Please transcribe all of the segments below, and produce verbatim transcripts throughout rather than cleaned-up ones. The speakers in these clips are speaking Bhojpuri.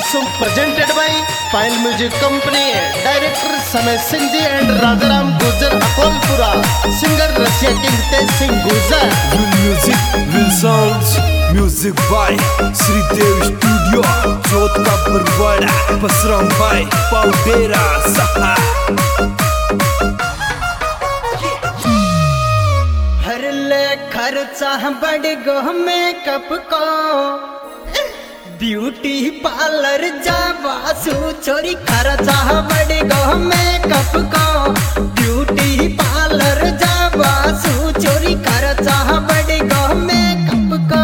song presented by Pine Music Company, director Samay Singh ji and Rajaram Gujar Akolpura, singer Russia King Tej Singh Gujar. Will music, will sounds, music by Sri Dev Studio, Chot ka Parwada, Pasram by Paudera Saha. हर ले खर्चा बढ़ गो मेकअप को ब्यूटी पार्लर जावासु छोरी खर्चा बढ़ गो मेकअप को ब्यूटी पार्लर जावासु छोरी खर्चा बढ़ गो मेकअप को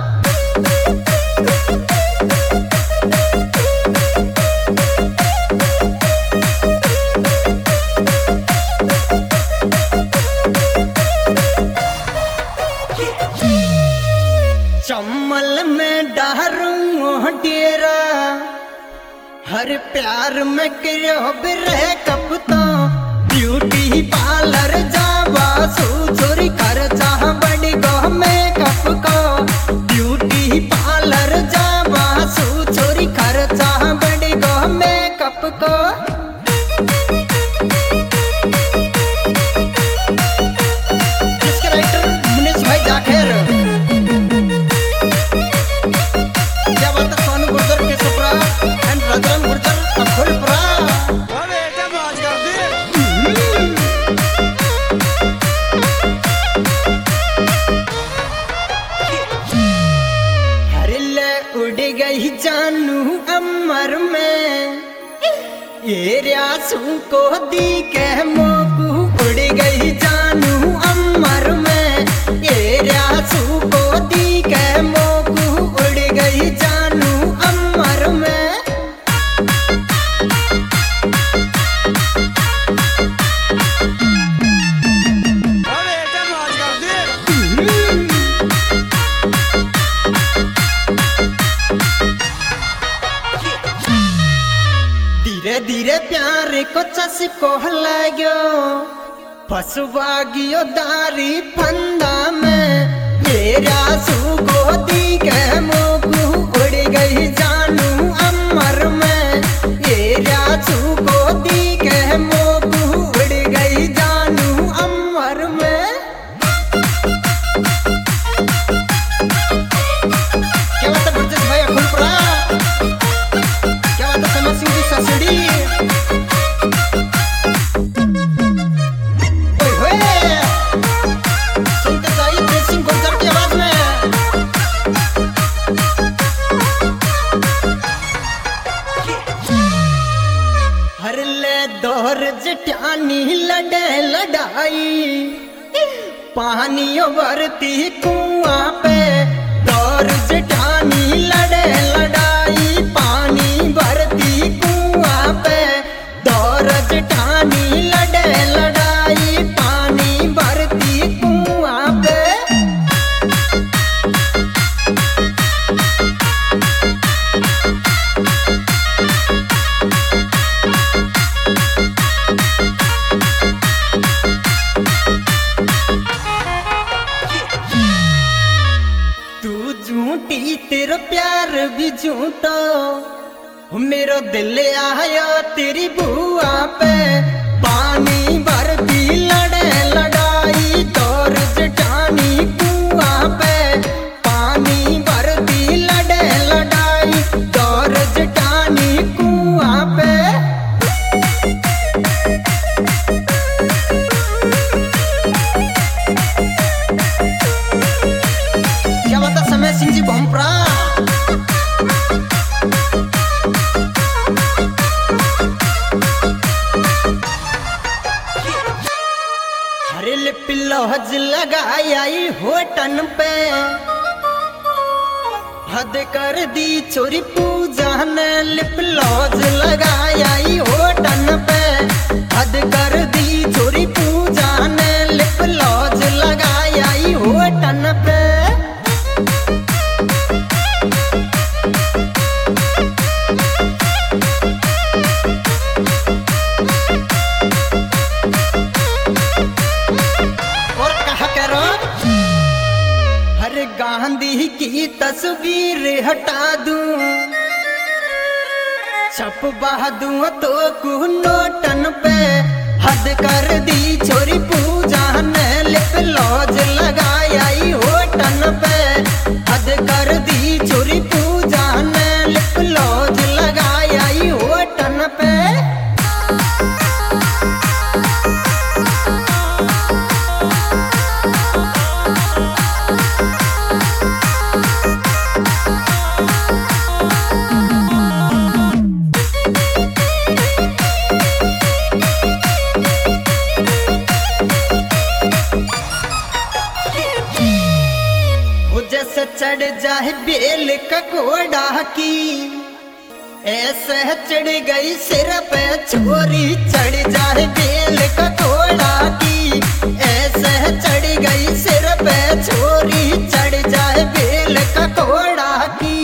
चम्मल में डहरूं डेरा हर प्यार में क्यों बिरह कपता ब्यूटी पार्लर जावासु छोरी खर्चा बढ़ गो मेकअप को ब्यूटी पार्लर जावासु छोरी खर्चा बढ़ गो मेकअप को इसके राइटर मुनीश भाई जाखेर गई जानू अमर में ये रियासू को दी के मोकू उड़ गई जानू अमर में ये रियासू को दी के मोकू उड़ गई जानू अमर में धीरे धीरे प्यार को चस्को लगो फसवा गियो दारी फंदा में ये रासू को दी के मोकू उड़ गई जानू अमर में ये रासू को दी के मोकू उड़ गई जानू अमर में क्या बात है बरजस भाई अखुलपुरा क्या बात है समय सिंह जी ससड़ी दौर जटानी लड़े लड़ाई पानियों भरती कुआं पे दौर जटानी लड़े लड़ाई पानी भरती कुआं पे दौर जटानी लड़े लड़ाई पानी भरती कुआं पे झूठी तेरा प्यार भी झूठो मेरा दिल आया तेरी बुआ पे पानी भरती लड़े लड़ाई दौर जटानी कुआं पे पानी भरती लड़े लड़ाई दौर जटानी कुआं पे क्या बता समय सिंह जी भोंपरा हरे लिप लौज लगाई होटन पे हद कर दी छोरी पूजा ने लिप लौज लगाई होटन पे हद कर दी छोरी पूजा ने लिप लौज लगाई होटन पे गांधी की तस्वीर हटा दूं छप बहादू तो कु नोटन पे हद कर दी छोरी पूजा ने लिप लॉज लगाई होटन पे हद कर दी छोरी पूजा ने लिप लॉज लगाई होटन पे जैसे चढ़ जाए बेल का घोड़ा की ऐसे चढ़ गई सिर पे छोरी चढ़ जाए बेल का घोड़ा की ऐसे चढ़ गई सिर पे छोरी चढ़ जाए बेल का घोड़ा की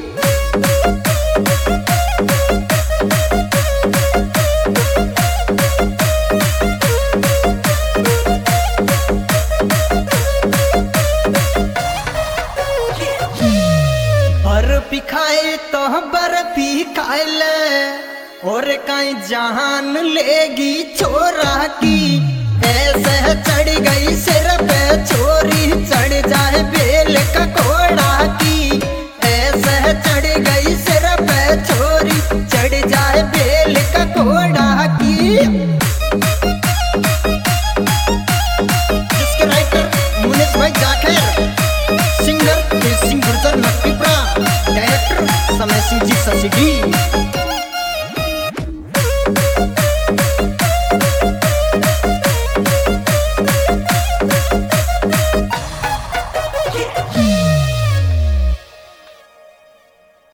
बर्फी खाए तो बर्फी खाए ले और कहीं जान लेगी छोरा की ऐसे चढ़ गई सिर पे छोरी चढ़ जाए बेल का घोड़ा की ऐसे चढ़ गई सिर पे छोरी चढ़ जाए बेल का घोड़ा की जिसके राइटर मुनीस भाई जाखिर सिंगर सिंह गुर्जर नकटीपुरा डायरेक्टर समय सिंह जी ससिडी।